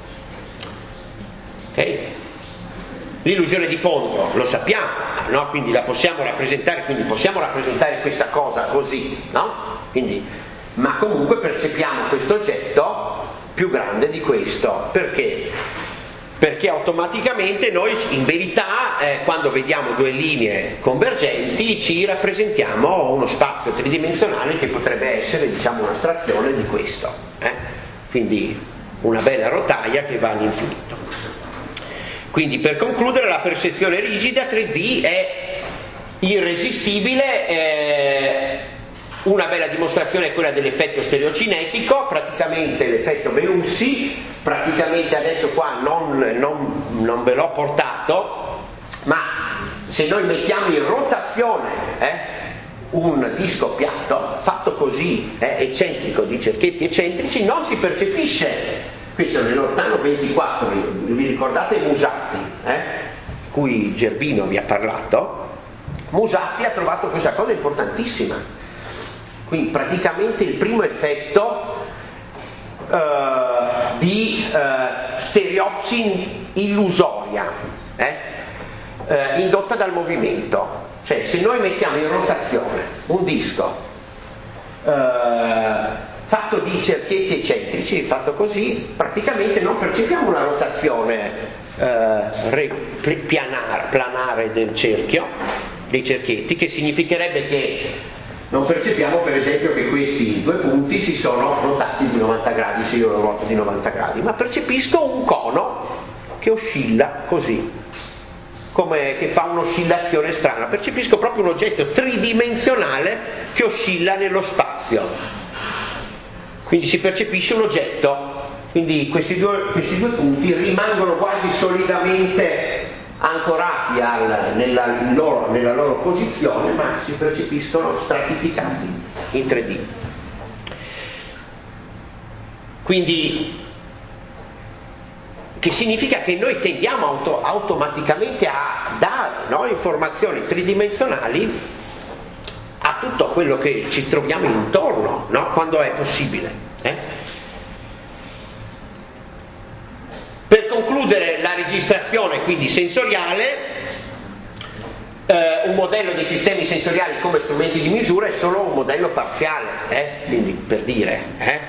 Okay? L'illusione di Ponzo lo sappiamo, no? Quindi la possiamo rappresentare, quindi possiamo rappresentare questa cosa così, no? Quindi, ma comunque percepiamo questo oggetto più grande di questo. Perché? Perché automaticamente noi in verità eh, quando vediamo due linee convergenti ci rappresentiamo uno spazio tridimensionale che potrebbe essere, diciamo, un'astrazione di questo, eh? Quindi una bella rotaia che va all'infinito. Quindi per concludere, la percezione rigida tre D è irresistibile. eh, Una bella dimostrazione è quella dell'effetto stereocinetico, praticamente l'effetto Beloussi, praticamente adesso qua non, non, non ve l'ho portato, ma se noi mettiamo in rotazione eh, un disco piatto, fatto così, eh, eccentrico, di cerchetti eccentrici, non si percepisce. Questo nell'Ortano ventiquattro, vi ricordate Musatti, eh, cui Gerbino vi ha parlato? Musatti ha trovato questa cosa importantissima. Quindi praticamente il primo effetto eh, di eh, stereopsi illusoria, eh, eh, indotta dal movimento. Cioè, se noi mettiamo in rotazione un disco eh, fatto di cerchietti eccentrici, fatto così, praticamente non percepiamo una rotazione eh, re, pianare, planare del cerchio, dei cerchietti, che significherebbe che non percepiamo per esempio che questi due punti si sono rotati di novanta gradi se io lo roto di novanta gradi, ma percepisco un cono che oscilla così, come che fa un'oscillazione strana, percepisco proprio un oggetto tridimensionale che oscilla nello spazio. Quindi si percepisce un oggetto, quindi questi due, questi due punti rimangono quasi solidamente ancorati al, nella, loro, nella loro posizione, ma si percepiscono stratificati in tre D. Quindi, che significa che noi tendiamo auto, automaticamente a dare, no, informazioni tridimensionali a tutto quello che ci troviamo intorno, no? Quando è possibile. Eh? Per concludere la registrazione quindi sensoriale, eh, un modello di sistemi sensoriali come strumenti di misura è solo un modello parziale, eh? Quindi per dire, eh?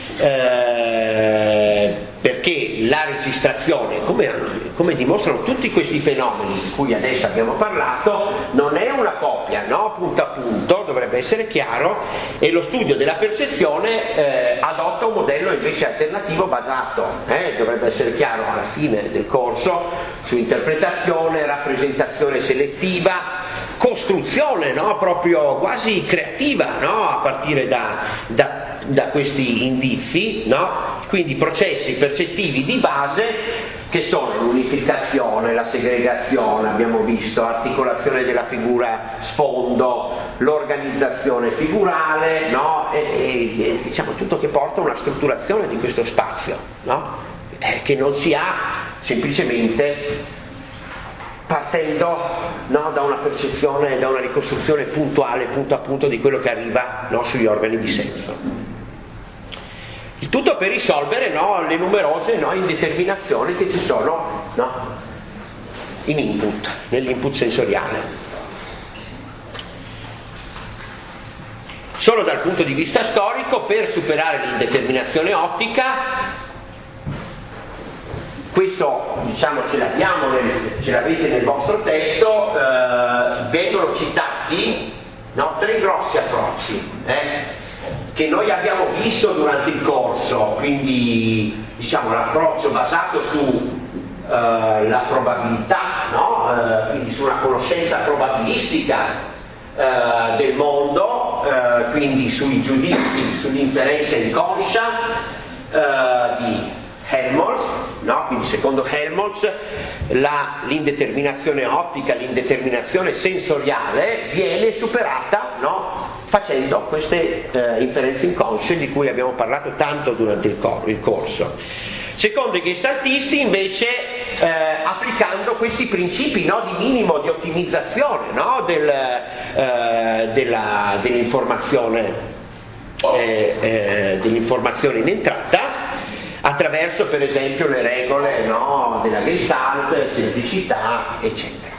Eh, perché la registrazione, come, come dimostrano tutti questi fenomeni di cui adesso abbiamo parlato, non è una copia, no? Punto a punto, dovrebbe essere chiaro, e lo studio della percezione eh, adotta un modello invece alternativo basato, eh, dovrebbe essere chiaro alla fine del corso, su interpretazione, rappresentazione selettiva, costruzione, no? Proprio quasi creativa, no? A partire da, da da questi indizi, no? Quindi processi percettivi di base che sono l'unificazione, la segregazione, abbiamo visto, articolazione della figura sfondo, l'organizzazione figurale, no? e, e, e diciamo tutto che porta a una strutturazione di questo spazio, no? eh, che non si ha semplicemente partendo, no, da una percezione, da una ricostruzione puntuale, punto a punto di quello che arriva, no, sugli organi di senso. Il tutto per risolvere, no, le numerose, no, indeterminazioni che ci sono, no, in input, nell'input sensoriale. Solo dal punto di vista storico, per superare l'indeterminazione ottica, questo diciamo ce l'abbiamo, nel, ce l'avete nel vostro testo, eh, vengono citati, no, tre grossi approcci eh, che noi abbiamo visto durante il corso, quindi diciamo l'approccio basato su eh, la probabilità, no? eh, quindi su una conoscenza probabilistica eh, del mondo, eh, quindi sui giudizi, sull'inferenza inconscia eh, di Helmholtz, no? Quindi secondo Helmholtz la, l'indeterminazione ottica, l'indeterminazione sensoriale viene superata, no? Facendo queste eh, inferenze inconsce di cui abbiamo parlato tanto durante il, cor- il corso. Secondo i gestaltisti invece eh, applicando questi principi, no? Di minimo di ottimizzazione, no? Del, eh, della, dell'informazione, eh, eh, dell'informazione in entrata, attraverso per esempio le regole, no, della Gestalt, semplicità, eccetera.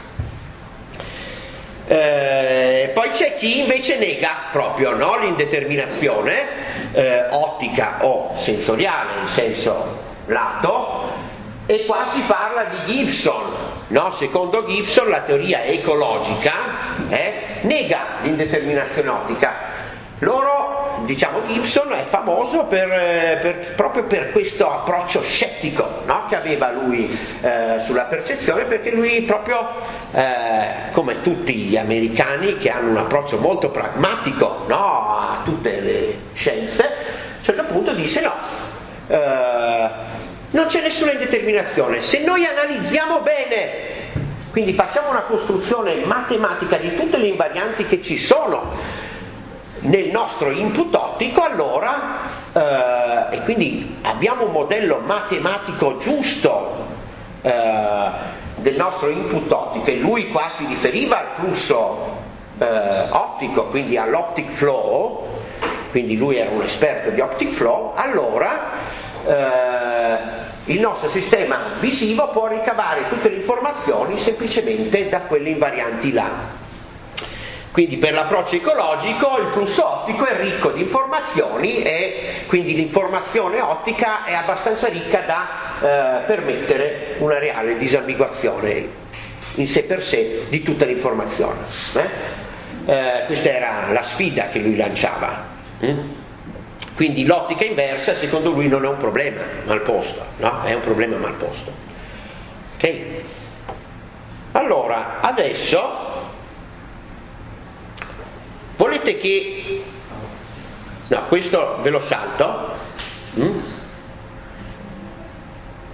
Eh, poi c'è chi invece nega proprio, no, l'indeterminazione eh, ottica o sensoriale in senso lato, e qua si parla di Gibson, no? Secondo Gibson la teoria ecologica eh, nega l'indeterminazione ottica. Loro, diciamo, Gibson è famoso per, per, proprio per questo approccio scettico, no? Che aveva lui eh, sulla percezione, perché lui proprio, eh, come tutti gli americani che hanno un approccio molto pragmatico, no? A tutte le scienze, a un certo punto disse no, eh, non c'è nessuna indeterminazione, se noi analizziamo bene, quindi facciamo una costruzione matematica di tutte le invarianti che ci sono nel nostro input ottico, allora eh, e quindi abbiamo un modello matematico giusto eh, del nostro input ottico, e lui qua si riferiva al flusso eh, ottico, quindi all'optic flow, quindi lui era un esperto di optic flow, allora eh, il nostro sistema visivo può ricavare tutte le informazioni semplicemente da quelle invarianti là. Quindi per l'approccio ecologico il flusso ottico è ricco di informazioni e quindi l'informazione ottica è abbastanza ricca da eh, permettere una reale disambiguazione in sé per sé di tutta l'informazione. Eh? Eh, questa era la sfida che lui lanciava. Mm? Quindi l'ottica inversa secondo lui non è un problema mal posto, no? È un problema mal posto. Ok? Allora, adesso volete che... No, questo ve lo salto. Mm?